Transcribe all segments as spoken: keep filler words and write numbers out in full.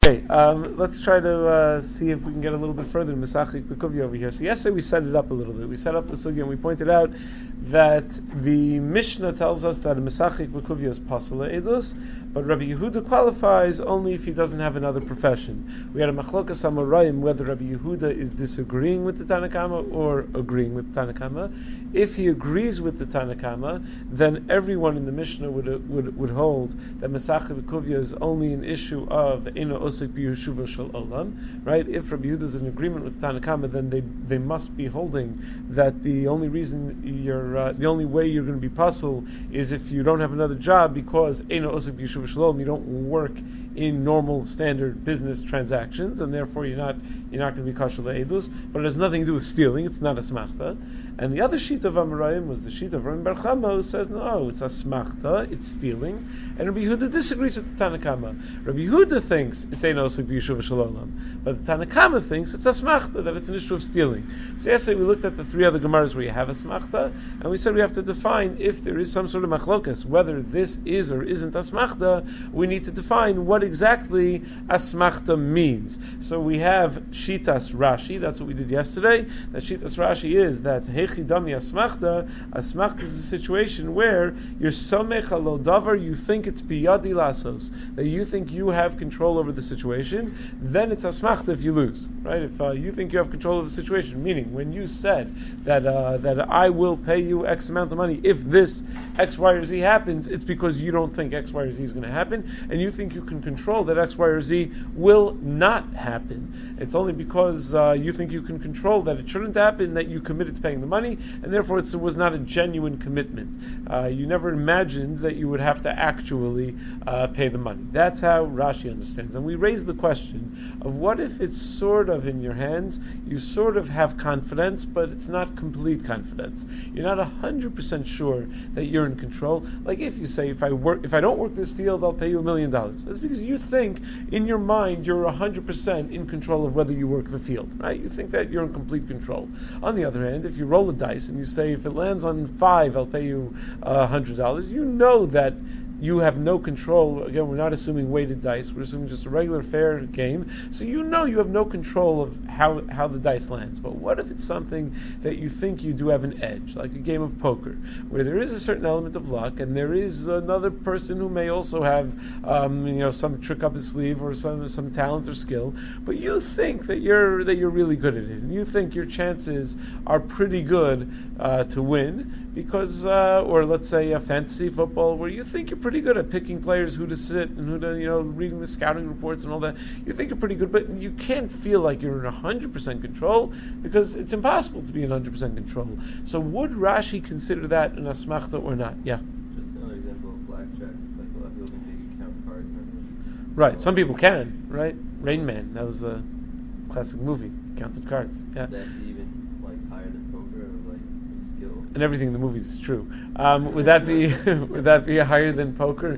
Okay, um, let's try to uh, see if we can get a little bit further in Mesachik Bekuvia over here. So yesterday we set it up a little bit. We set up the sugya and we pointed out that the Mishnah tells us that a Mesachik Bekuvia is pasula edus, but Rabbi Yehuda qualifies only if he doesn't have another profession. We had a machlokas amarayim whether Rabbi Yehuda is disagreeing with the Tanakama or agreeing with the Tanakama. If he agrees with the Tanakama, then everyone in the Mishnah would uh, would, would hold that Mesachik Bekuvia is only an issue of Eino Osik B'Yeshuva Shel Olam, right? If Rabbi Yehuda is in agreement with Tanakama, then they they must be holding that the only reason you're uh, the only way you're going to be puzzled is if you don't have another job because Eino Osik B'Yeshuva Shel Olam, you don't work in normal standard business transactions, and therefore you're not you're not going to be kosher le'edus. But it has nothing to do with stealing; it's not a smachta. And the other sheet of Amarayim was the sheet of Rabbi Bar Chama, who says no, it's a smachta, it's stealing. And Rabbi Yehuda disagrees with the Tanakama. Rabbi Yehuda thinks it's ein osik b'yeshuva shel olam, but the Tanakama thinks it's a smachta, that it's an issue of stealing. So yesterday we looked at the three other gemaras where you have a smachta, and we said we have to define if there is some sort of machlokas, whether this is or isn't a smachta. We need to define what exactly a smachta means. So we have shitas Rashi. That's what we did yesterday. That shitas Rashi is that hechi dami asmachta. Asmachta is a situation where you're somech alo davar, you think it's biyadi lasos, that you think you have control over the situation. Then it's asmachta if you lose, right? If uh, you think you have control of the situation, meaning when you said that uh, that I will pay you X amount of money if this X, Y, or Z happens, it's because you don't think X, Y, or Z is going to happen, and you think you can control that X, Y, or Z will not happen. It's only because uh, you think you can control that it shouldn't happen that you committed to paying the money, and therefore it's, it was not a genuine commitment. Uh, you never imagined that you would have to actually uh, pay the money. That's how Rashi understands. And we raised the question of what if it's sort of in your hands, you sort of have confidence, but it's not complete confidence. You're not one hundred percent sure that you're in control. Like if you say, if I work, if I don't work this field, I'll pay you a million dollars. That's because you think in your mind you're one hundred percent in control of whether you work the field, right? You think that you're in complete control. On the other hand, if you roll a dice and you say, if it lands on five, I'll pay you uh, one hundred dollars, you know that you have no control. Again, we're not assuming weighted dice. We're assuming just a regular fair game. So you know you have no control of how, how the dice lands. But what if it's something that you think you do have an edge, like a game of poker, where there is a certain element of luck, and there is another person who may also have, um, you know, some trick up his sleeve or some some talent or skill. But you think that you're that you're really good at it, and you think your chances are pretty good uh, to win because, uh, or let's say a fantasy football, where you think you're pretty pretty good at picking players, who to sit and who to, you know, reading the scouting reports and all that. You think you're pretty good, but you can't feel like you're in one hundred percent control because it's impossible to be in one hundred percent control. So would Rashi consider that an asmachta or not? Yeah. Just another example of blackjack. Like a lot of people think they can count cards. And right. Some people can. Right. Rain Man. That was a classic movie. Counted cards. Yeah. Would that be even like higher than poker or like skill? And everything in the movies is true. Um, would that be would that be higher than poker?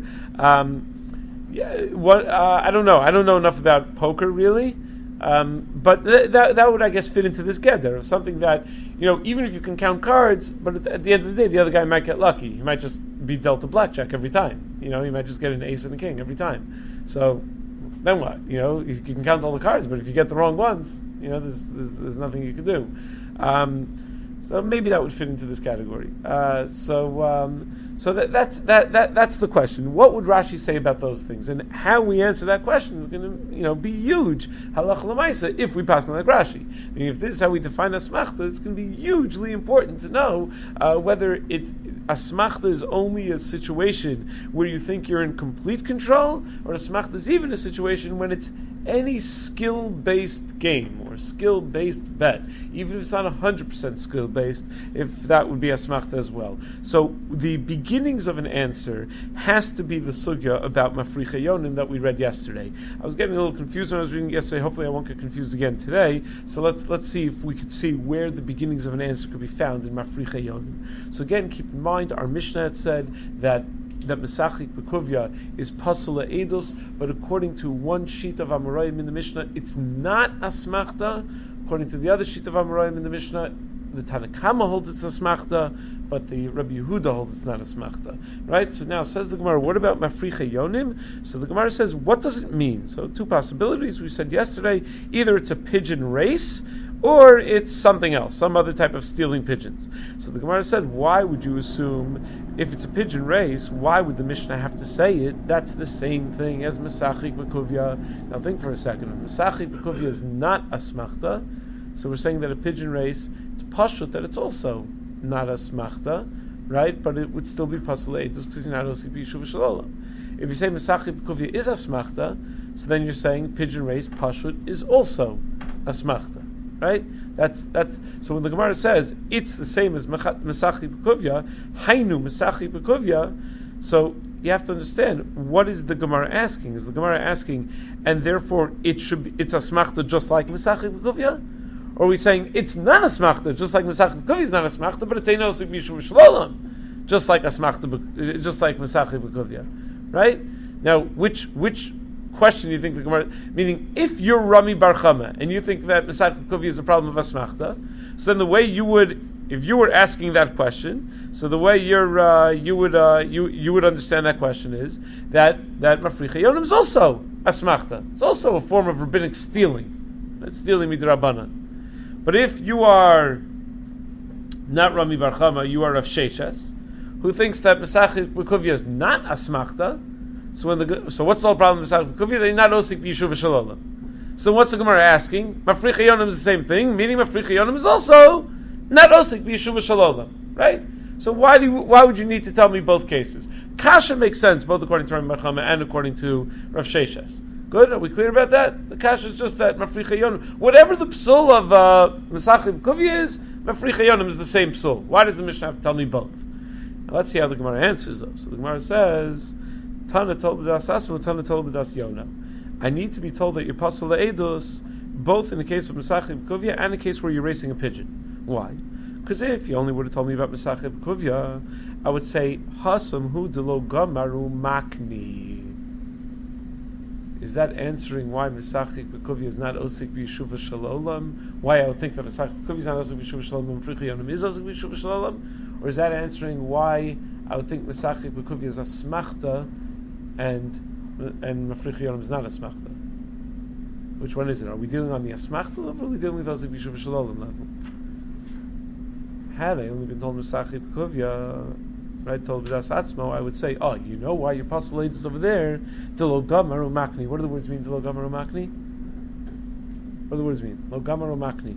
Um, yeah, what uh, I don't know. I don't know enough about poker really, um, but th- that that would I guess fit into this gather, something that, you know, even if you can count cards, but at the, at the end of the day, the other guy might get lucky. He might just be dealt a blackjack every time. You know, he might just get an ace and a king every time. So then what? You know, you can count all the cards, but if you get the wrong ones, you know, there's there's, there's nothing you can do. Um, So maybe that would fit into this category. Uh, so, um, so that, that's that, that that's the question. What would Rashi say about those things, and how we answer that question is going to, you know, be huge. Halach l'maisa if we pass on like Rashi. I mean, if this is how we define asmachta, it's going to be hugely important to know uh, whether it asmachta is only a situation where you think you're in complete control, or asmachta is even a situation when it's any skill-based game or skill-based bet, even if it's not one hundred percent skill-based, if that would be asmachta as well. So the beginnings of an answer has to be the sugya about mafricha yonim that we read yesterday. I was getting a little confused when I was reading yesterday. Hopefully I won't get confused again today. So let's let's see if we could see where the beginnings of an answer could be found in mafricha yonim. So again, keep in mind, our Mishnah had said that that Mesachik Bekuvia is pasula edus, but according to one sheet of Amoraim in the Mishnah, it's not asmachta. According to the other sheet of Amoraim in the Mishnah, the Tanakama holds it's a smachta, but the Rabbi Yehuda holds it's not a smachta. Right? So now says the Gemara, what about mafricha yonim? So the Gemara says, what does it mean? So two possibilities. We said yesterday, either it's a pigeon race, or it's something else, some other type of stealing pigeons. So the Gemara said, why would you assume, if it's a pigeon race, why would the Mishnah have to say it? That's the same thing as Mesachik B'Kuvya. Now think for a second. If Mesachik B'Kuvya is not a smachta, so we're saying that a pigeon race, it's pashut that it's also not a smachta, right? But it would still be pasal just because you're not osik b'yishuv v'shalom. If you say Mesachik B'Kuvya is a smachta, so then you're saying pigeon race pashut is also a smachta. Right? That's that's so when the Gemara says it's the same as Mesachik B'Kuvya, Hainu Mesachik B'Kuvya, so you have to understand what is the Gemara asking? Is the Gemara asking, and therefore it should be, it's a smachta just like Mesachik B'Kuvya? Or are we saying it's not a smachta just like Mesachik B'Kuvya is not a smachta, but it's a nosik b'yishuv v'shlolam, just like a smachta, just like Mesachik B'Kuvya, right? Now, which which question do you think the Gemara? Meaning, if you're Rami Bar Chama and you think that Mesachik B'Kuvya is a problem of asmachta, so then the way you would, if you were asking that question, so the way you're uh, you would uh, you you would understand that question is that that mafricha yonim is also asmachta. It's also a form of rabbinic stealing. That's stealing midrabanan. But if you are not Rami Bar Chama, you are Rav Sheshes, who thinks that Mesachik B'Kuvya is not asmachta. So when the so what's the whole problem with Mesachik B'Kuvya? They're not osik b'yishuv v'shalom. So what's the Gemara asking? Mafricha yonim is the same thing, meaning Mafricha yonim is also not osik b'yishuv v'shalom, right? So why do you, why would you need to tell me both cases? Kasha makes sense both according to Rami Bar Chama and according to Rav Sheshes. Good, are we clear about that? The kasha is just that Mafricha yonim, whatever the psul of uh, Mesachik B'Kuvya is, Mafricha yonim is the same psul. Why does the Mishnah have to tell me both? Now let's see how the Gemara answers though. So the Gemara says, Tana told b'das asma, Tana told b'das yona. I need to be told that you're pasal le'edus, both in the case of Mesachik B'Kuvya and the case where you're racing a pigeon. Why? Because if you only would have told me about Mesachik B'Kuvya, I would say, Hasam hu delo gamaru makni. Is that answering why Mesachik B'Kuvya is not osik b'yishuv v'shalom? Why I would think that Mesachik B'Kuvya is not osik b'yishuv v'shalom and Mefricha yonim is osik b'yishuv v'shalom? Or is that answering why I would think Mesachik B'Kuvya is a smachta and and Mafricha yonim is not a smachta? Which one is it? Are we dealing on the asmachta level or are we dealing with osik b'yishuv v'shalom level? Had I only been told Mesachik B'Kuvya, right, told b'das atzmo, I would say, oh, you know why your apostle is over there? Delo gamar umakni. What do the words mean? Delo gamar umakni. What do the words mean? Lo gamar umakni.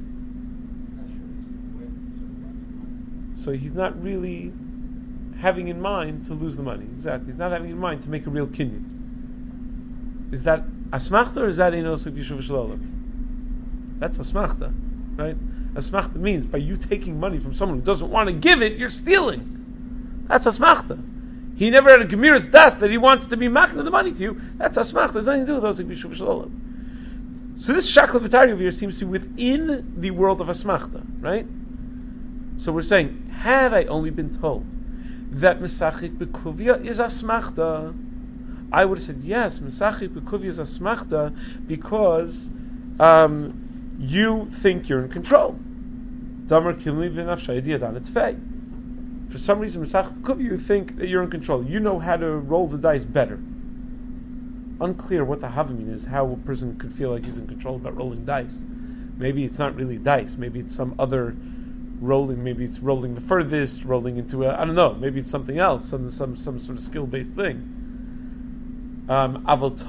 So he's not really having in mind to lose the money. Exactly. He's not having in mind to make a real kinyan. Is that asmachta or is that inosuk yishuv shlolam? That's asmachta, right? Asmachta means by you taking money from someone who doesn't want to give it, you're stealing. That's asmachta. He never had a gemiras das that he wants to be machna the money to you. That's asmachta. There's nothing to do with osik b'yishuv shlolam. So this shakla v'tari over here seems to be within the world of asmachta, right? So we're saying, had I only been told that Mesachik B'Kuvya is asmachta, I would have said, yes, Mesachik B'Kuvya is asmachta because um, you think you're in control. Damar Kimli V'Nafshay Diyadan Etzvei. For some reason, Mesachik B'Kuvya, you think that you're in control. You know how to roll the dice better. Unclear what the havamina is, how a person could feel like he's in control about rolling dice. Maybe it's not really dice. Maybe it's some other rolling. Maybe it's rolling the furthest, rolling into a, I don't know. Maybe it's something else, some some some sort of skill-based thing. Um,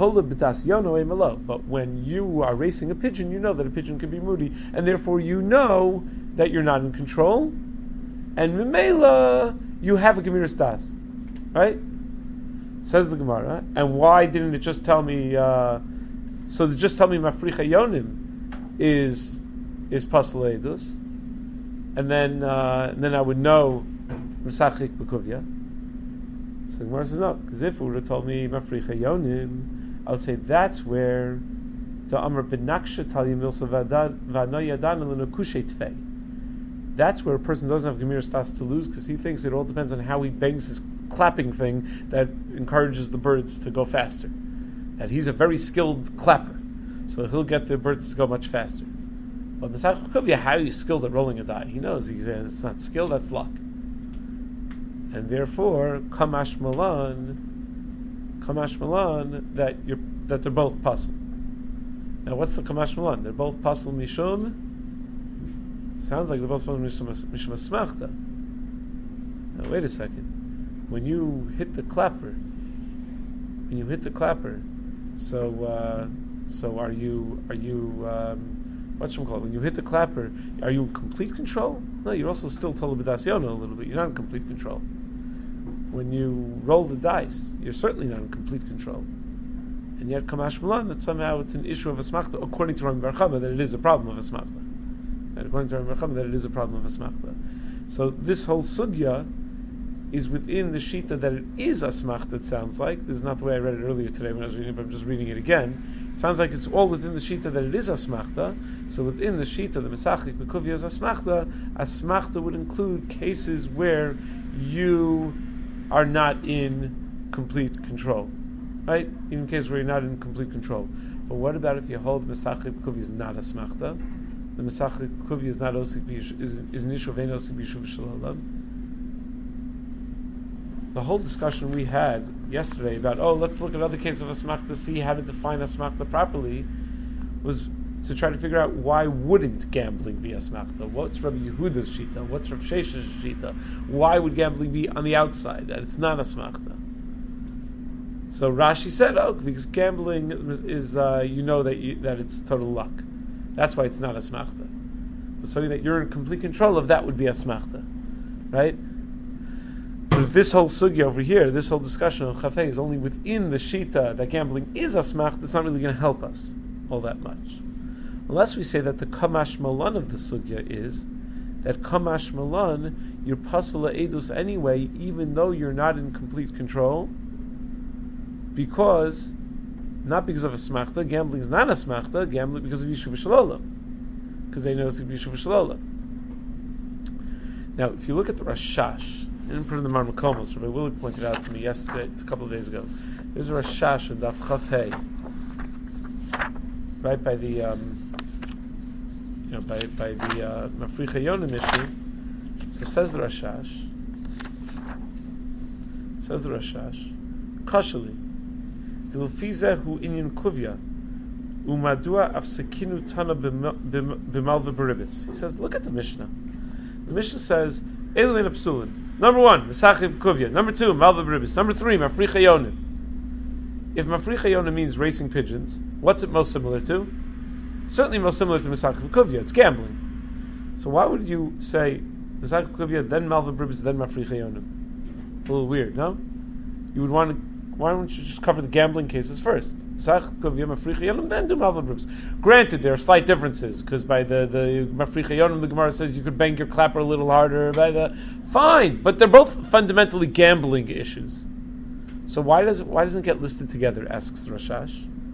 but when you are racing a pigeon, you know that a pigeon can be moody, and therefore you know that you're not in control. And Mimela, you have a gemiras das, right? Says the Gemara. And why didn't it just tell me? Uh, so just tell me Mafricha yonim is is pasal edus, and then uh, and then I would know Mesachik B'Kuvya. So the Gemara says no, because if it would have told me Mafricha yonim, I would say that's where to Amar Benaksha Talim Milsa Vano Yadan Lenakushe Tfei. That's where a person doesn't have Gemir Stas to lose because he thinks it all depends on how he bangs his clapping thing that encourages the birds to go faster. That he's a very skilled clapper, so he'll get the birds to go much faster. But Masach Kuvya, how are you skilled at rolling a die? He knows. He says it's not skill, that's luck. And therefore, Kamash Malan, Kamash Malan, that you're that they're both puzzle. Now, what's the Kamash Malan? They're both puzzle mishum. Sounds like they're both puzzle mishum mishum asmachta. Now, wait a second. When you hit the clapper, when you hit the clapper, so uh, so are you are you um, what should we call it? When you hit the clapper, are you in complete control? No, you're also still tolabidasiona a little bit. You're not in complete control. When you roll the dice, you're certainly not in complete control. And yet, Kamash Malan, that somehow it's an issue of asmachta, according to Rami Bar Chama, that it is a problem of asmachta. And according to Rami Bar Chama, that it is a problem of asmachta. So this whole sugya is within the shita that it is asmachta, it sounds like. This is not the way I read it earlier today when I was reading it, but I'm just reading it again. It sounds like it's all within the shita that it is asmachta. So within the shita, the Mesachik B'Kuvya is asmachta. Asmachta would include cases where you are not in complete control. Right? Even in cases where you're not in complete control. But what about if you hold the Mesachik B'Kuvya is not asmachta? The Mesachik B'Kuvya is not osik b'yishuv, is, is an issue of ein osik b'yishuv shalom. The whole discussion we had yesterday about, oh, let's look at other cases of asmachta, see how to define asmachta properly, was to try to figure out why wouldn't gambling be asmachta? What's Rabbi Yehuda's shita? What's Rav Shesha's shita? Why would gambling be on the outside, that it's not asmachta? So Rashi said, oh, because gambling is, uh, you know that you, that it's total luck. That's why it's not asmachta. But something that you're in complete control of, that would be asmachta. Right? But if this whole sugya over here, this whole discussion on chafei is only within the shita that gambling is asmachta, it's not really going to help us all that much. Unless we say that the kamash malan of the sugya is that kamash malan, you're pasala edus anyway, even though you're not in complete control, because, not because of asmachta, gambling is not asmachta, gambling because of yishuv shalola, because they know it's yishuv shalola. Now, if you look at the Rashash, I didn't put it in the Marmakomos, Rabbi Willig pointed out to me yesterday, a couple of days ago. There's a Rashash in Daf Chafei, right by the, um, you know, by by the uh, Mafricha Yonim issue. So says the Rashash, says the Rashash, Kashali, Dilfizehu inyan kuvya, umadua afsekinu tana b'malva beribis. He says, look at the Mishnah. The Mishnah says, Elin Apsulin. Number one, Mesachik Kuvya. Number two, Malva Beribis. Number three, Mafricha Yonim. If Mafricha Yonim means racing pigeons, what's it most similar to? Certainly most similar to Mesachik Kuvya. It's gambling. So why would you say Mesachik Kuvya, then Malva Beribis, then Mafricha Yonim? A little weird, no? You would want to, why don't you just cover the gambling cases first? Mesachik Kuvya, Mafricha Yonim, then do Malva Beribis. Granted, there are slight differences, because by the, the Mafricha Yonim, the Gemara says you could bang your clapper a little harder. By the Fine, but they're both fundamentally gambling issues. So why does it, why doesn't it get listed together? Asks Rashash.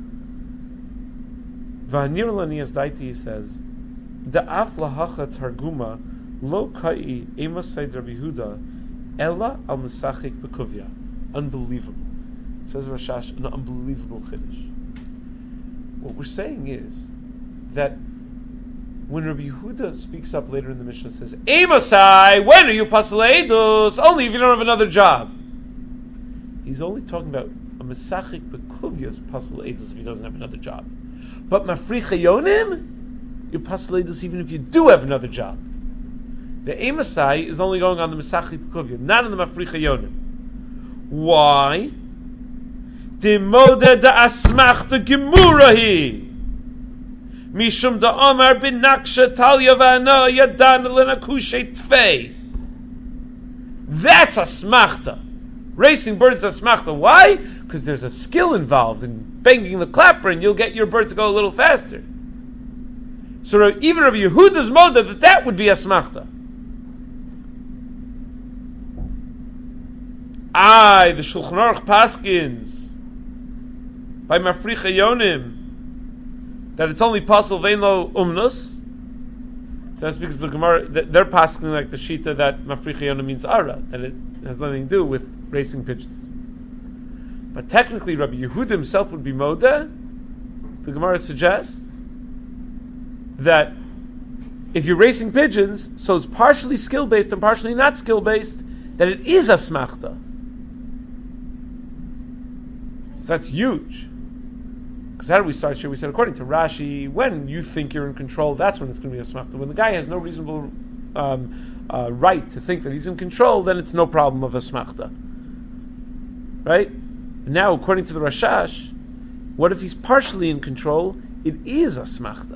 V'hanir lanias daiti, he says, Da'af lahacha targuma lo kai emasay Rabbi Yehuda ella al mesachik b'kuvya. Unbelievable. It says Rashash, an unbelievable chiddush. What we're saying is that when Rabbi Yehuda speaks up later in the Mishnah, says, Emasai, when are you pasal edus? Only if you don't have another job. He's only talking about a mesachik b'kuvya's pasal edus if he doesn't have another job. But mafricha yonim, you're pasal edus even if you do have another job. The Emasai is only going on the mesachik b'kuvya, not on the mafricha yonim. Why? Demoda da asmachta gemurahi. Mishum da Omar bin Naksha Talya Vana Yadan Lenakushe Tfei. That's asmachta. Racing birds asmachta. Why? Because there's a skill involved in banging the clapper, and you'll get your bird to go a little faster. So even Rabbi Yehuda's moda that that would be asmachta. Aye, the Shulchan Aruch paskins by Mafricha Yonim that it's only possible vein lo umnus. So that's because the Gemara, they're passing like the shita that Mafricha Yonim means ara, that it has nothing to do with racing pigeons. But technically Rabbi Yehuda himself would be moda. The Gemara suggests that if you're racing pigeons, so it's partially skill-based and partially not skill-based, that it is asmachta. So that's huge. Because how do we start here? We said, according to Rashi, when you think you're in control, that's when it's going to be a asmachta. When the guy has no reasonable um, uh, right to think that he's in control, then it's no problem of asmachta. Right? Now, according to the Rashash, what if he's partially in control? It is asmachta.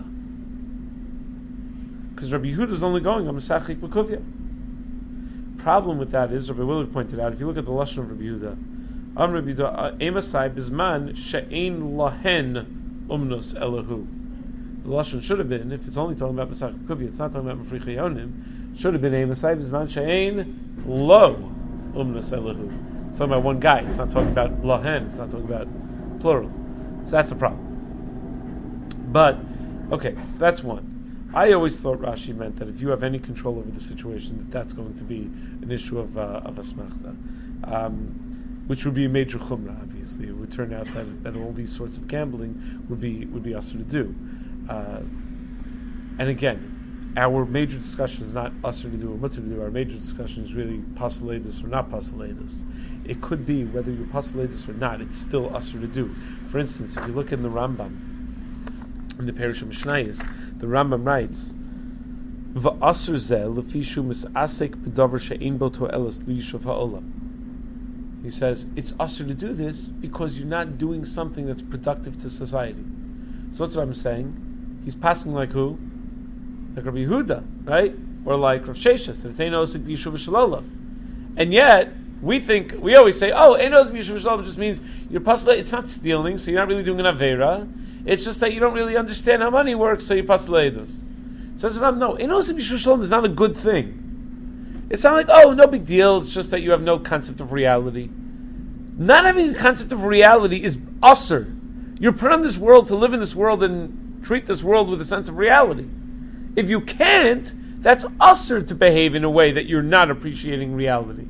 Because Rabbi Yehuda is only going on Mesachik B'Kuvya. Problem with that is, Rabbi Willard pointed out, if you look at the Lashon of Rabbi Yehuda, Am Rabbi Yehuda, Emasai Bizman She'ein Lahen Umnus Elahu. The Lashon should have been, if it's only talking about Mesachik B'Kuvya, it's not talking about Mefricha Yonim, should have been Emasai Bizman She'ein Lo Umnus Elahu. It's talking about one guy, it's not talking about Lahen, it's not talking about plural. So that's a problem. But, okay, so that's one. I always thought Rashi meant that if you have any control over the situation, that that's going to be an issue of uh, of asmachta, um, which would be a major chumrah. Obviously, it would turn out that, that all these sorts of gambling would be would be usher to do. Uh, and again, our major discussion is not usher to do or mutter to do. Our major discussion is really pasaledus or not pasaledus. It could be whether you're pasaledus or not. It's still usher to do. For instance, if you look in the Rambam in the Parish of Mishnayos, the Rambam writes, "Va'asur zeh lefishu misasek b'davar she'ein bo to'elas liyishuv ha'olam." He says it's usher to do this because you're not doing something that's productive to society. So what's what I'm saying? He's passing like who? Like Rabbi Yehuda, right? Or like Rav Sheshes, that it's ein osik b'yishuv v'shalom. And yet we think we always say, "Oh, ein osik b'yishuv v'shalom" just means you're pasal. It's not stealing, so you're not really doing an avera. It's just that you don't really understand how money works, so you pass leidos. Says Ram, no, Enos B'Yishuv Shalom is not a good thing. It's not like, oh, no big deal, it's just that you have no concept of reality. Not having a concept of reality is usher. You're put on this world to live in this world and treat this world with a sense of reality. If you can't, that's usher to behave in a way that you're not appreciating reality.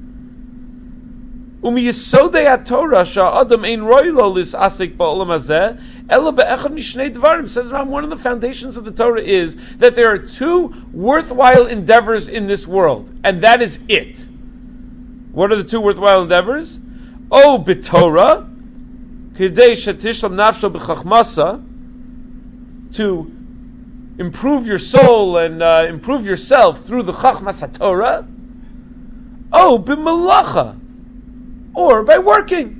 Umi yisodei haTorah sha'adam ein roilo lisasik ba'olam hazeh ela be'echad mishnei dvarim. Says Ram, one of the foundations of the Torah is that there are two worthwhile endeavors in this world, and that is it. What are the two worthwhile endeavors? O b'Torah kidei shetishlam nafsho b'chachmasa, to improve your soul and uh, improve yourself through the chachmas haTorah. O b'melacha, or by working.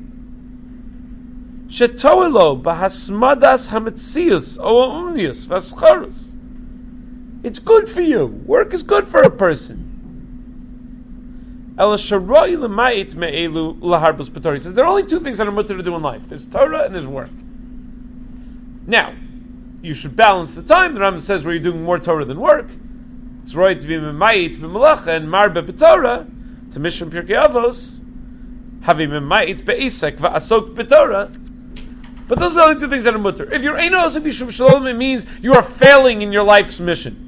Shetoelo bahasmadas hametzius o omnius vascharus. It's good for you. Work is good for a person. El sharoi lemayit me'elu laharbus b'torah. He says there are only two things that are mutter to do in life. There's Torah and there's work. Now, you should balance the time. The Rambam says where you're doing more Torah than work. It's right to be memayit b'melacha and marbe b'torah to Mishram Pirkei Avos. Having memayit be'isek va'asok b'torah. But those are the only two things that are mutter. If you're ein osik b'yishuv shalom, it means you are failing in your life's mission.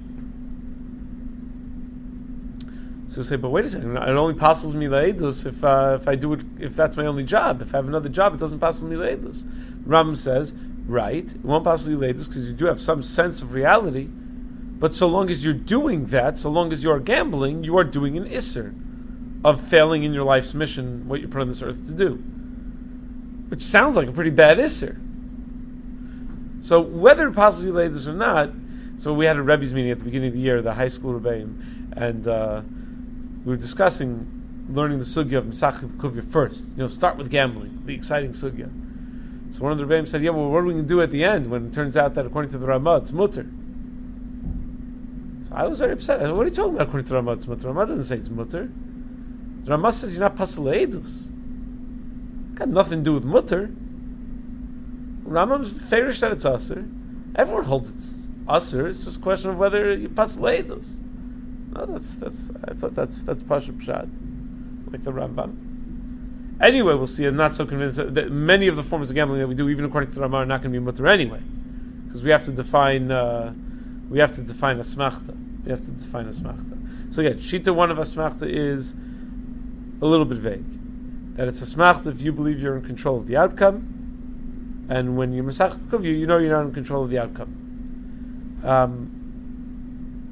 So you say, but wait a second, it only passes me le'edus if uh, if I do it, if that's my only job. If I have another job, it doesn't pass me le'edus. Ram says, right, it won't pass me le'edus because you do have some sense of reality. But so long as you're doing that, so long as you are gambling, you are doing an isser of failing in your life's mission, what you're put on this earth to do. Which sounds like a pretty bad isser. So whether it passes you le'edus or not, so we had a Rebbe's meeting at the beginning of the year, the high school Rebbeim, and uh, we were discussing learning the sugya of Mesachik B'Kuvya first. You know, start with gambling, the exciting sugya. So one of the Rebbeim said, yeah, well, what are we going to do at the end when it turns out that according to the Ramah, it's mutter? So I was very upset. I said, what are you talking about according to the Ramah, it's mutter? Ramah doesn't say it's mutter. The Ramah says you're not pasal le'edus. Got nothing to do with mutter. Rambam's fairish that it's aser. Everyone holds it's aser. It's just a question of whether you pasal le'edus. No, that's that's. I thought that's that's pasha pshat, like the Rambam. Anyway, we'll see. I'm not so convinced that, that many of the forms of gambling that we do, even according to the Rambam, are not going to be mutter anyway, because we have to define. Uh, we have to define a smachta. We have to define a smachta. So again, shita one of a smachta is a little bit vague. That it's a smachta if you believe you're in control of the outcome, and when you're Mesachik B'Kuvya, you know you're not in control of the outcome. Um,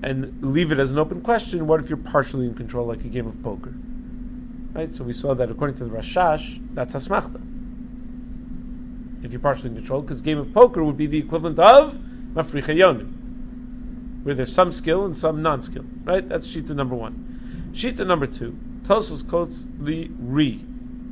and leave it as an open question. What if you're partially in control, like a game of poker? Right. So we saw that according to the Rashash, that's asmachta. If you're partially in control, because game of poker would be the equivalent of mafricha yonim, where there's some skill and some non-skill. Right. That's shita number one. Shita number two. Tosfos quotes the Ri.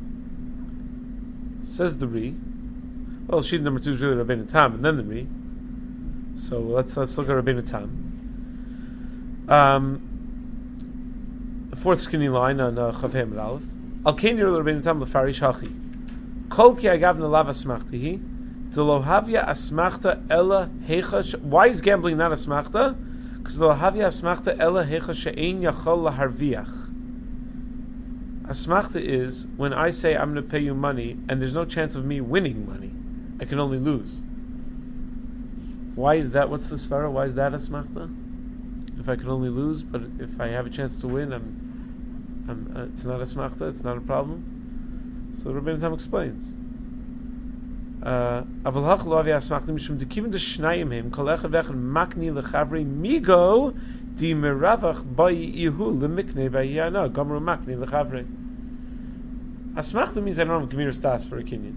Says the Ri. Well, shita number two is really Rabbeinu Tam, and then the Ri. So let's let's look at Rabbeinu Tam. Um, the fourth skinny line on uh, Chav Hem Aleph. Al Kein Yer Rabbeinu Tam Lefarish Hachi. Kol ki agavna lav asmachtihi. De lo havya asmachta ella hecha. Why is gambling not asmachta? Because lo havya asmachta ella hecha she'ein yachol laharviach. Asmachta is when I say I'm going to pay you money and there's no chance of me winning money. I can only lose. Why is that? What's the svara? Why is that asmachta? If I can only lose, but if I have a chance to win, I'm, I'm uh, it's not asmachta. It's not a problem. So Rabbeinu Tam explains. Aval hach lo avi asmachta mishum dekivin de shnayim him kol echad v'echad makni lechavri migo di meravach bayi ihu lemiknei v'yana gamru makni lechavri. Asmachta means I don't have gemiras das for a kinyan.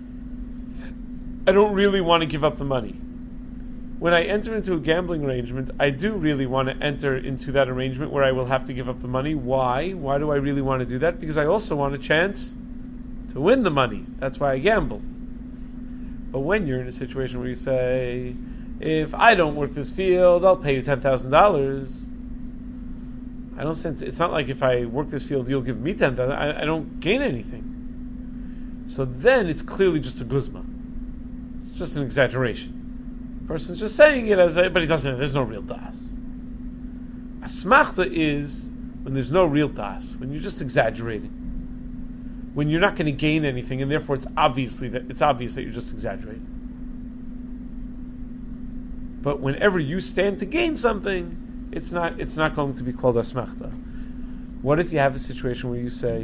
I don't really want to give up the money. When I enter into a gambling arrangement, I do really want to enter into that arrangement where I will have to give up the money. Why? Why do I really want to do that? Because I also want a chance to win the money. That's why I gamble. But when you're in a situation where you say, if I don't work this field, I'll pay you ten thousand dollars. I don't sense, it's not like if I work this field, you'll give me ten thousand dollars. I, I don't gain anything. So then it's clearly just a guzma. It's just an exaggeration. The person's just saying it as a, but he doesn't, there's no real das. Asmachta is when there's no real das, when you're just exaggerating. When you're not going to gain anything, and therefore it's obviously that it's obvious that you're just exaggerating. But whenever you stand to gain something, it's not it's not going to be called asmachta. What if you have a situation where you say,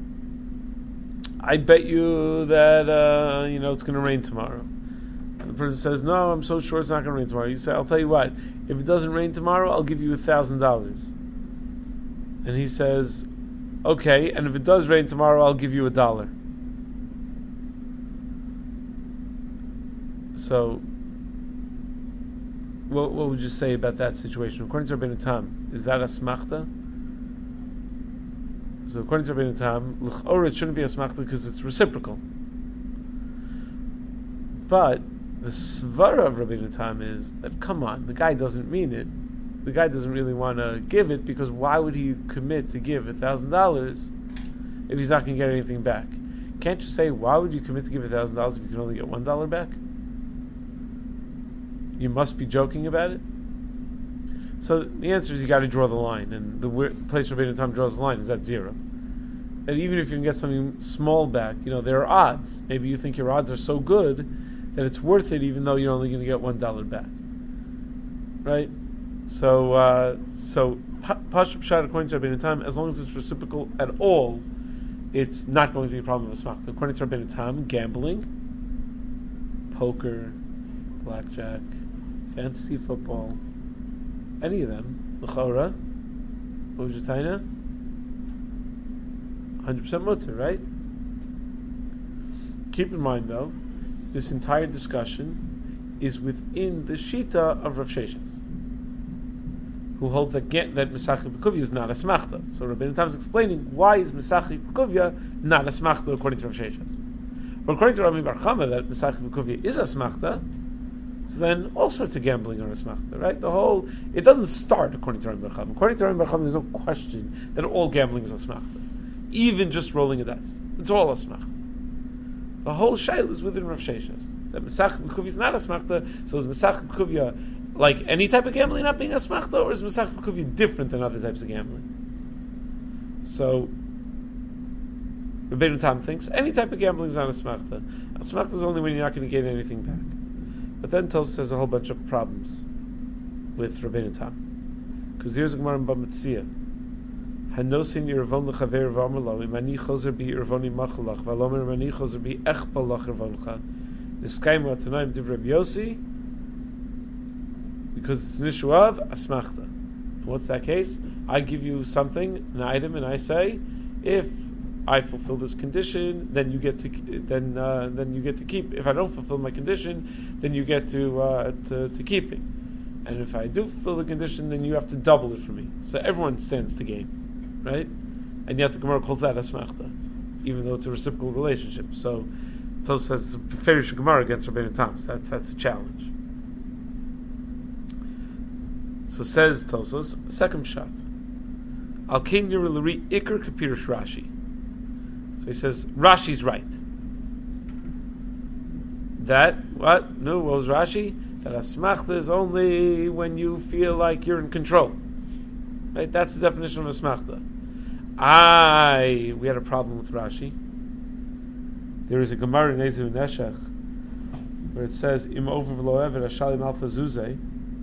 "I bet you that uh, you know it's going to rain tomorrow," and the person says, "No, I'm so sure it's not going to rain tomorrow." You say, "I'll tell you what. If it doesn't rain tomorrow, I'll give you a thousand dollars." And he says, "Okay, and if it does rain tomorrow, I'll give you a dollar." So, what, what would you say about that situation? According to Rabbeinu Tam, is that asmachta? So, according to Rabbeinu Tam, l'ch'ora it shouldn't be asmachta because it's reciprocal. But the svara of Rabbeinu Tam is that, come on, the guy doesn't mean it. The guy doesn't really want to give it, because why would he commit to give a thousand dollars if he's not going to get anything back? Can't you say, why would you commit to give a thousand dollars if you can only get one dollar back? You must be joking about it. So the answer is you got to draw the line, and the place where Rabbeinu Tam draws the line is at zero. And even if you can get something small back, you know, there are odds. Maybe you think your odds are so good that it's worth it, even though you're only going to get one dollar back, right? So, uh, so Pashup Pshat according to Rabbeinu Tam, as long as it's reciprocal at all, it's not going to be a problem with asmachta. According to Rabbeinu Tam, gambling, poker, blackjack, fantasy football, any of them, l'chora, what was your taina? one hundred percent mutter, right? Keep in mind though, this entire discussion is within the shita of Rav Sheshes, who holds that get, that Mesachik B'Kuvya is not a smachta. So Rabbeinu Tam is explaining why is Mesachik B'Kuvya not a smachta according to Rav Sheshes. But according to Rabbi Bar Chama, that Mesachik B'Kuvya is a smachta, so then all sorts of gambling are a smachta, right? The whole, it doesn't start according to Rabbi Bar Chama. According to Rabbi Bar Chama, there's no question that all gambling is a smachta. Even just rolling a dice. It's all a smachta. The whole shayla is within Rav Sheshes. That Mesachik B'Kuvya is not a smachta, so is Mesachik B'Kuvya like any type of gambling not being a smachta, or is Mesachik B'Kuvya different than other types of gambling? So, Rabbeinu Tam thinks any type of gambling is not a smachta. A smachta is only when you're not going to get anything back. But then Tosfos has a whole bunch of problems with Rabbeinu Tam. Because here's a Gemara in Bava Metzia. Hanosin yirvon l'chaver v'amarlo imani chozer bi yirvoni machalach v'alomer imani chozer bi echpal lach yirvoncha niskayim atanaim div Rabbi Yossi, because it's an issue of asmachta. What's that case? I give you something, an item, and I say, if I fulfill this condition, then you get to then uh, then you get to keep. If I don't fulfill my condition, then you get to uh, to, to keep it. And if I do fulfill the condition, then you have to double it for me. So everyone stands to gain, right? And yet the Gemara calls that asmachta, even though it's a reciprocal relationship. So Tosfos says it's a ferish Gemara against Rabbeinu Tam. So that's that's a challenge. So says Tosfos, second shot. Al kein nir l'ri ikar kapirish Rashi. So he says Rashi's right. That what? No, what was Rashi? That asmachta is only when you feel like you're in control. Right? That's the definition of asmachta. I we had a problem with Rashi. There is a Gemara in Ezu Neshech where it says Im over v'lo eved ashalim alpha zuzeh,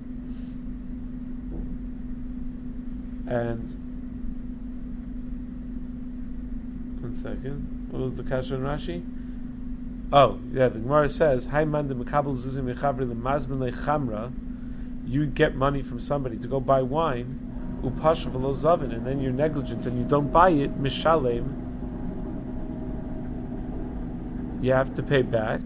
and one second, what was the kasha in Rashi? Oh, yeah, the Gemara says, Hai man de mekabel zuzeh mechavri lemazmin lechamra. You get money from somebody to go buy wine, upasha v'lo zavin, and then you're negligent and you don't buy it, mishalem, you have to pay back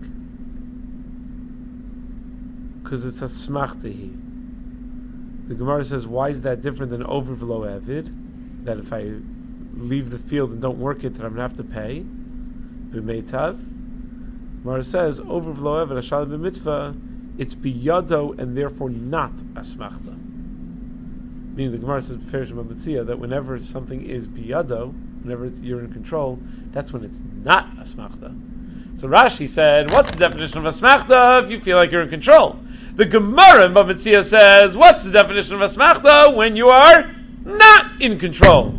because it's a smachtahi. The Gemara says, why is that different than over v'lo evid? That if I leave the field and don't work it, that I'm going to have to pay. B'meitav. Gemara says, over v'lo evid, ashal b'mitzvah, it's biyado and therefore not asmachta. Meaning the Gemara says, that whenever something is biyado, whenever it's, you're in control, that's when it's not asmachta. So Rashi said, what's the definition of asmachta if you feel like you're in control? The Gemara in Bava Metzia says, what's the definition of asmachta when you are not in control?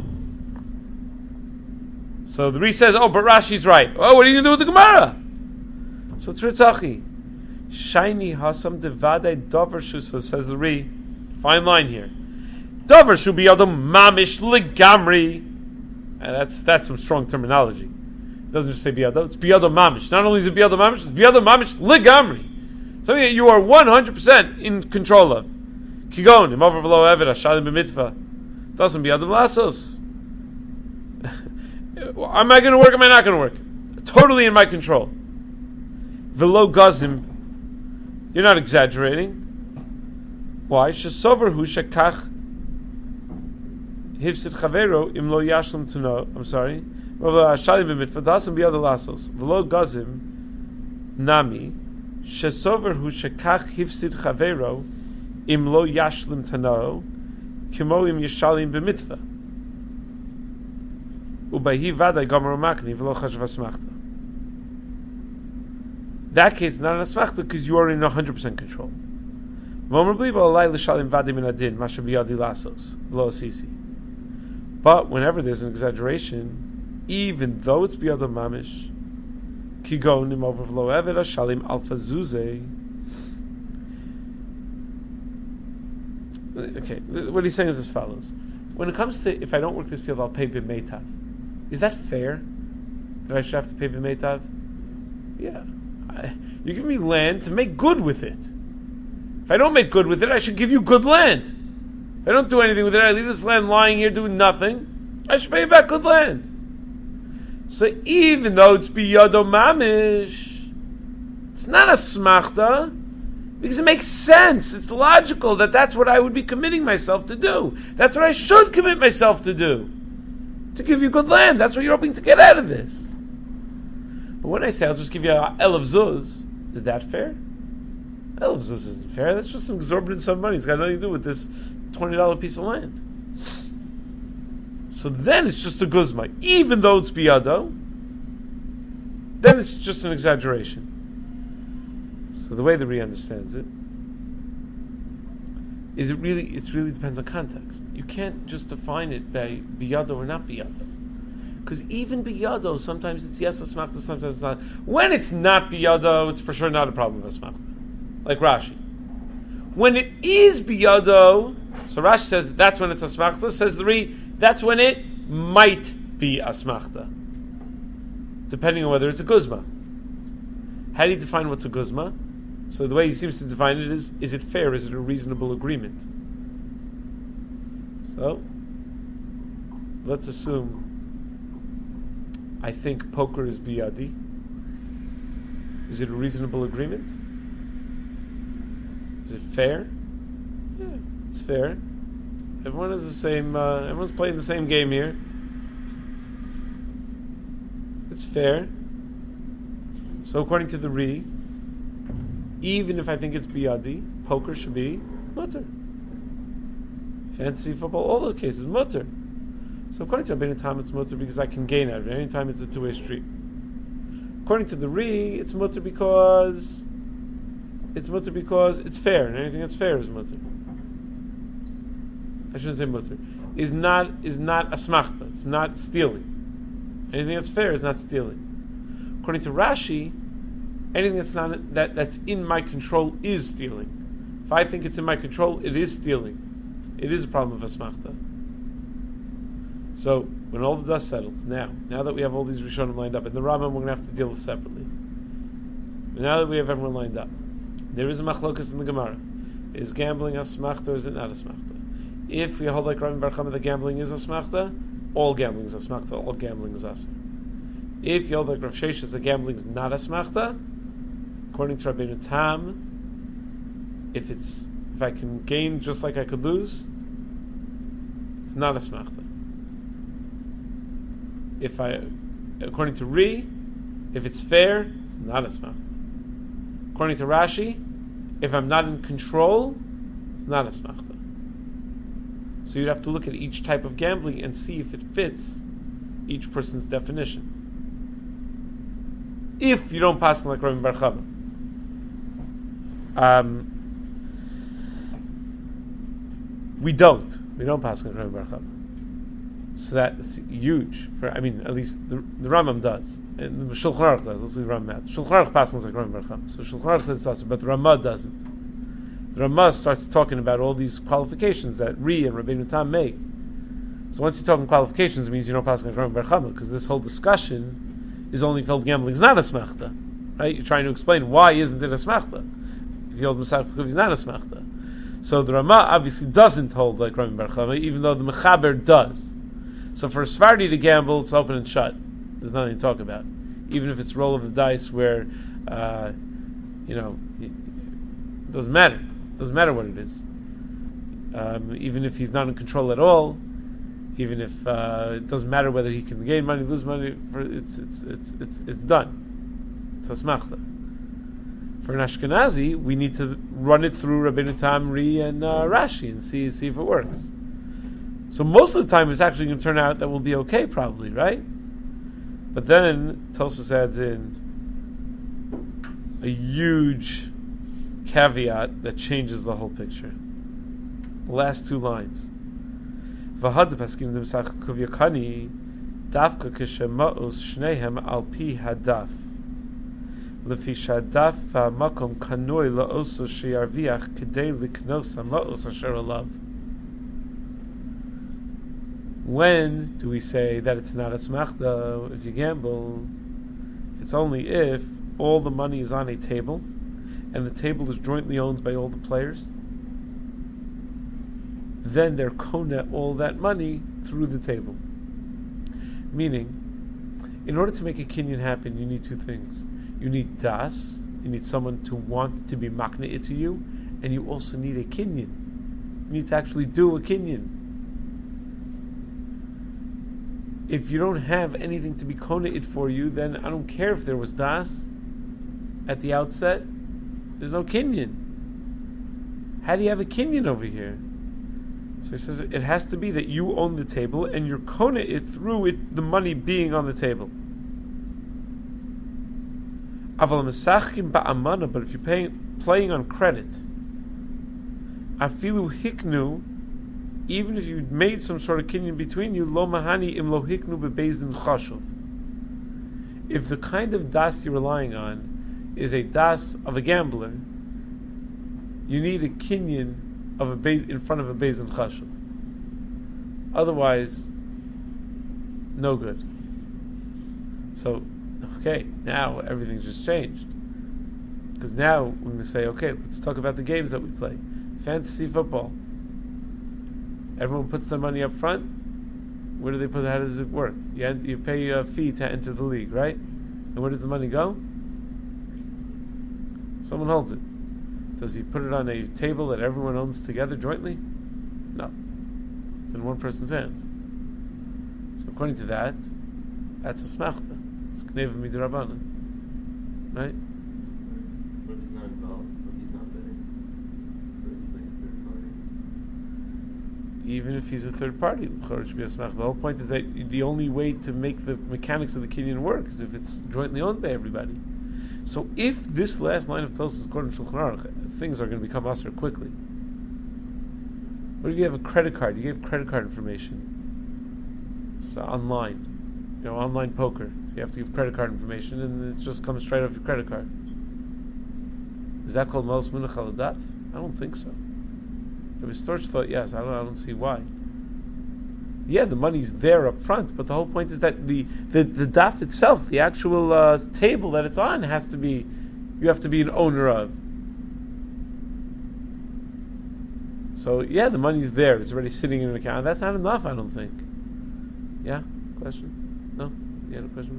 So the Ri says, oh, but Rashi's right. Oh, what are you going to do with the Gemara? So Tritzachi, Shaini Hasam Devade Dover Shusa, says the Ri, fine line here. Dover Shu Biyadom Mamish Ligamri. And that's that's some strong terminology. It doesn't just say Biyado, it's Biyado Mamish. Not only is it Biyado Mamish, it's Biyado Mamish Ligamri. Something that you are one hundred percent in control of. Kigon, Im over v'lo eved, ashalim b'mitzvah. Doesn't Biyado Lasos. Am I going to work? Am I not going to work? Totally in my control. V'lo gazim. You're not exaggerating. Why? Shesover hu shekach hifsid chavero im lo yashlim to know. I'm sorry. Ashalim b'mitzvah. Doesn't Biyado Lasos. V'lo gazim nami. Shesover hu shekach hifsid chavero im lo yashlim tano kimo im yishalim b'mitzvah ubayhi vaday gomer makni v'lo chashav asmachta. That case is not an asmachta because you are in one hundred percent control. But whenever there's an exaggeration, even though it's biyado mamish, Kigonim over v'lo eved ashalim alfa zuzeh. Okay, what he's saying is as follows. When it comes to, if I don't work this field, I'll pay b'meitav. Is that fair? That I should have to pay b'meitav? Yeah. I, you give me land to make good with it. If I don't make good with it, I should give you good land. If I don't do anything with it, I leave this land lying here doing nothing, I should pay you back good land. So even though it's biyado mamish, it's not a smachta, because it makes sense. It's logical that that's what I would be committing myself to do. That's what I should commit myself to do. To give you good land. That's what you're hoping to get out of this. But when I say I'll just give you a el of zuz, is that fair? El of zuz isn't fair. That's just some exorbitant sum of money. It's got nothing to do with this twenty dollars piece of land. So then it's just a guzma. Even though it's biyado, then it's just an exaggeration. So the way the Ri understands it is it really it really depends on context. You can't just define it by biyado or not biyado. Because even biyado, sometimes it's yes asmachta, sometimes it's not. When it's not biyado, it's for sure not a problem of asmachta. Like Rashi. When it is biyado, so Rashi says that's when it's asmachta, says the Ri, that's when it might be asmachta. Depending on whether it's a guzma. How do you define what's a guzma? So the way he seems to define it is, is it fair? Is it a reasonable agreement? So, let's assume I think poker is biyadi. Is it a reasonable agreement? Is it fair? Yeah, it's fair. Everyone has the same, uh, everyone's playing the same game here. It's fair. So according to the Ri, even if I think it's biyadi, poker should be mutter. Fantasy football, all those cases, mutter. So according to Rabbeinu Tam, it's mutter because I can gain out of it. Anytime it's a two-way street. According to the Ri, it's mutter because it's mutter because it's fair, and anything that's fair is mutter. I shouldn't say mutter. Is not is not asmachta. It's not stealing. Anything that's fair is not stealing. According to Rashi, anything that's not that that's in my control is stealing. If I think it's in my control, it is stealing. It is a problem of asmachta. So when all the dust settles, now, now that we have all these Rishonim lined up, and the Rambam we're going to have to deal with separately. But now that we have everyone lined up, there is a machlokas in the Gemara. Is gambling asmachta or is it not asmachta? If we hold like Rabbi Bar Chama that gambling is asmachta, all gambling is asmachta, all gambling is asr. If you hold like Rav Sheshes that gambling is not asmachta, according to Rabbeinu Tam, if it's if I can gain just like I could lose, it's not asmachta. If I, according to Ri, if it's fair, it's not asmachta. According to Rashi, if I'm not in control, it's not asmachta. So you'd have to look at each type of gambling and see if it fits each person's definition. If you don't pass like Rabbi Bar Chama, um, we don't. We don't pass like Rabbi Bar Chama. So that's huge. For I mean, at least the, the Rambam does, and the Shulchan Aruch does. Let's leave Rambam out. Shulchan Aruch passes like Rabbi Bar Chama. So Shulchan Aruch says it's but the Ramah doesn't. The Ramah starts talking about all these qualifications that Ri and Rabbeinu Tam make. So once you're talking qualifications, it means you don't pass like Rabbi Bar Chama, because this whole discussion is only felt gambling is not a smachta, right? You're trying to explain why isn't it a smachta if you hold Masach Pekuv is not a smachta. So the Ramah obviously doesn't hold like Rabbi Bar Chama, even though the Mechaber does. So for a Sephardi to gamble, it's open and shut. There's nothing to talk about. Even if it's roll of the dice where, uh, you know, it doesn't matter. It doesn't matter what it is. Um, even if he's not in control at all, even if uh, it doesn't matter whether he can gain money, lose money, for, it's it's it's it's it's done. It's a smachta. For an Ashkenazi, we need to run it through Rabbeinu Tam, Ri, and uh, Rashi and see see if it works. So most of the time, it's actually going to turn out that we'll be okay, probably, right? But then Tosfos adds in a huge caveat that changes the whole picture. Last two lines. V'had paskim demsach kuvyakani dafka kishema'os shnehem al pi hadaf lefi shadaf ha'makom kanoi la'oso sheyarviach kedei liknos ha'ma'os asher alav. When do we say that it's not a smachta if you gamble? It's only if all the money is on a table and the table is jointly owned by all the players. Then they're kona all that money through the table. Meaning, in order to make a kinyan happen, you need two things. You need das, you need someone to want to be makna'it to you, and you also need a kinyan. You need to actually do a kinyan. If you don't have anything to be kona'it for you, then I don't care if there was das at the outset. There's no kinyan. How do you have a kinyan over here? So he says it has to be that you own the table and you're kona'it through it, the money being on the table. But if you're paying, playing on credit, afilu hiknu, even if you made some sort of kinyan between you, lo mahani im lo hiknu bebezdin chashuv. If the kind of das you're relying on is a das of a gambler, you need a kinyan of a beis, in front of a bezdin chashuv. Otherwise, no good. So, okay, now everything's just changed. Because now we're going to say, okay, let's talk about the games that we play. Fantasy football. Everyone puts their money up front. Where do they put it? How does it work? You, ent- you pay a fee to enter the league, right? And where does the money go? Someone holds it. Does he put it on a table that everyone owns together jointly? No. It's in one person's hands. So according to that, that's a smachta. It's kneva midrabanan. Right? What if he's not involved? What if he's not bidding? So he's like a third party. Even if he's a third party, it should be a smachta. The whole point is that the only way to make the mechanics of the kinyan work is if it's jointly owned by everybody. So if this last line of Tosfos is according to Shulchan Aruch, things are going to become usher quickly. What if you have a credit card? You gave credit card information. It's online. You know, online poker. So you have to give credit card information and it just comes straight off your credit card. Is that called Mos Munach al Daf? I don't think so. Rabbi Storch thought yes. I don't, I don't see why. Yeah, the money's there up front, but the whole point is that the, the, the daf itself, the actual uh, table that it's on, has to be, you have to be an owner of. So yeah, the money's there; it's already sitting in an account. That's not enough, I don't think. Yeah, question? No, you had a question?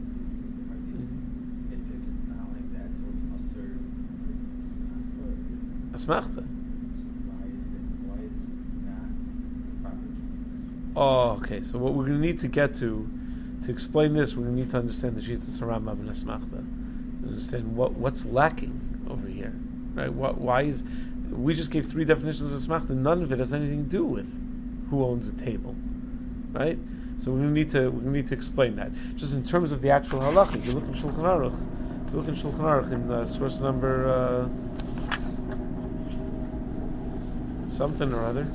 If, if it's not like that, so it's usher because it's a smachta. A smachta. Why is it? Why is it not proper? Oh, okay. So what we're going to need to get to, to explain this, we're going to need to understand the Shittas Rambam and Asmachta. Understand what what's lacking over here, right? What why is we just gave three definitions of Asmachta. None of it has anything to do with who owns a table, right? So we're going to need to we're going to need to explain that. Just in terms of the actual halacha, if you look in Shulchan Aruch, if you look in Shulchan Aruch in uh, source number uh, something or other.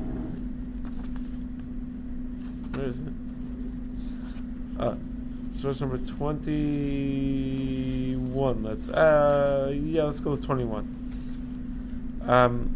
Where is it? Uh, source number twenty-one. Let's uh, yeah, let's go with twenty-one. Um,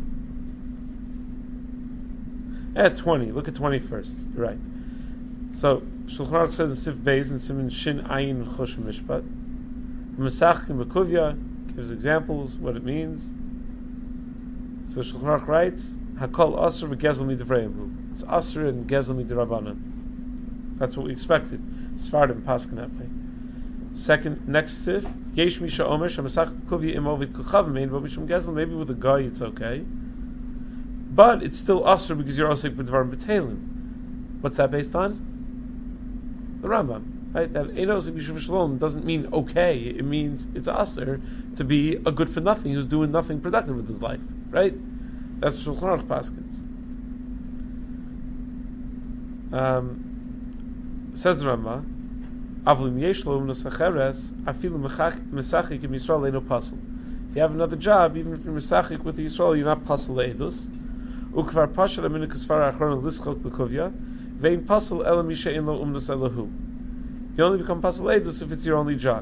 at twenty, look at twenty first. You're right. So Shulchan Aruch says in Sif Beis and Siman Shin Ayin Chosh Mishpat. Mesach and Bekuvia gives examples what it means. So Shulchan Aruch writes, Hakol Asr v'Gezel Midrayim. It's Asr and Gezel Midrabanan. That's what we expected. Sfardim Paskin that way. Second, next sif, Yesh Misha Omer Shemesach Bekuvia Imovid Kuchav Mein V'Mishum Gezel. Maybe with a guy it's okay, but it's still Asr because you're Osik B'Dvarim B'Teilim. What's that based on? The Rambam, right? That Einos B'Shuv Shalom doesn't mean okay. It means it's Asr to be a good for nothing who's doing nothing productive with his life, right? That's Shulchan Aruch Paskins. Um, says the Rambam, Avlim Yesh Lo Nusacheres Afilu Mesachik Im Yisrael Leino Pasel. If you have another job, even if you're Mesachik with the Yisrael, you're not Pasel Leidus. Ukvar Pashal Aminu Kasfar Achron Lischok Bekuvia. Vein Pasel Ela Misha In Lo Umnus Elahu. You only become Pasel Leidus if it's your only job.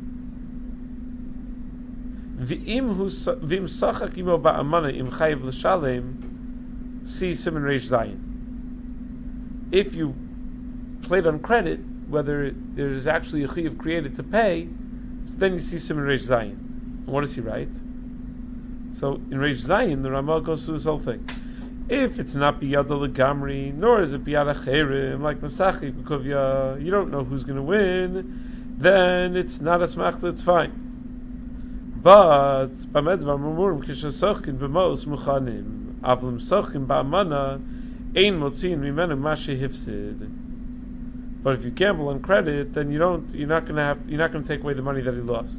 V'im V'im Sachak Imo Ba'amana Im Chayiv L'Shalem. See Siman Reish Zayin. If you played on credit, whether there's actually a chiyuv created to pay, so then you see Siman Reish Zayin. And what does he write? So in Reish Zayin, the Ramah goes through this whole thing. If it's not biyada legamri, nor is it biyada cherim, like Masachik, because you don't know who's going to win, then it's not a smachta, it's fine. But b'medvar mamurim kishasochin b'mos muchanim avlim sochin ba'amana ein motzin mimenu mashi hifsid. But if you gamble on credit, then you don't. You're not going to have. You're not going to take away the money that he lost.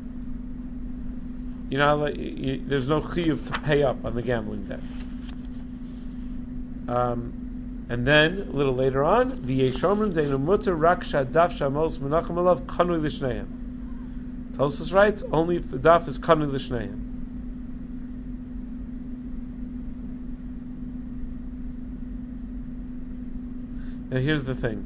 You know, you, there's no chiyuv to pay up on the gambling debt. Um, and then a little later on, v'yeshomrim deinu muter rak shadaf shamos menachem alav kanui l'shneim. Tosfos writes only if the daf is kanui l'shneim. Now here's the thing.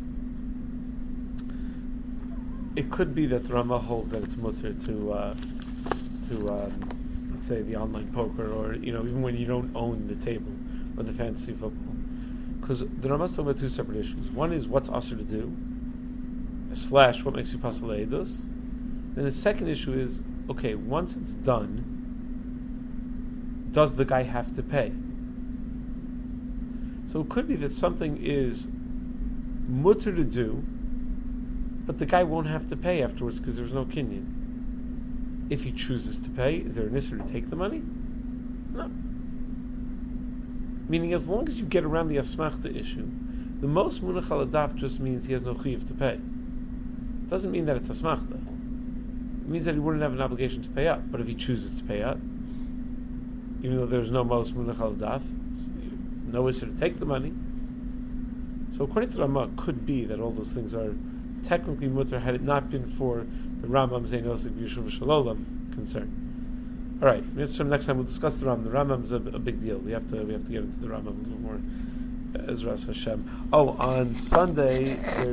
It could be that the Rama holds that it's mutter to uh, to um, let's say the online poker, or you know, even when you don't own the table or the fantasy football, because the Rama is talking about two separate issues. One is what's usher to do, slash what makes you pasal leidus. Then the second issue is okay, once it's done, does the guy have to pay? So So it could be that something is mutter to do, but the guy won't have to pay afterwards because there's no kinyan. If he chooses to pay, is there an issue to take the money? No. Meaning, as long as you get around the asmachta issue, the most munach al adaf just means he has no chiyuv to pay. It doesn't mean that it's asmachta. It means that he wouldn't have an obligation to pay up. But if he chooses to pay up, even though there's no most munach al adaf, no issue to take the money. So according to Rama, it could be that all those things are technically mutter had it not been for the Rambam Zainosik Yishuv Shalolam concern. All right, next time we'll discuss the Rambam. The Rambam is a, a big deal. We have to we have to get into the Rambam a little more. Ezras Hashem. Oh, on Sunday.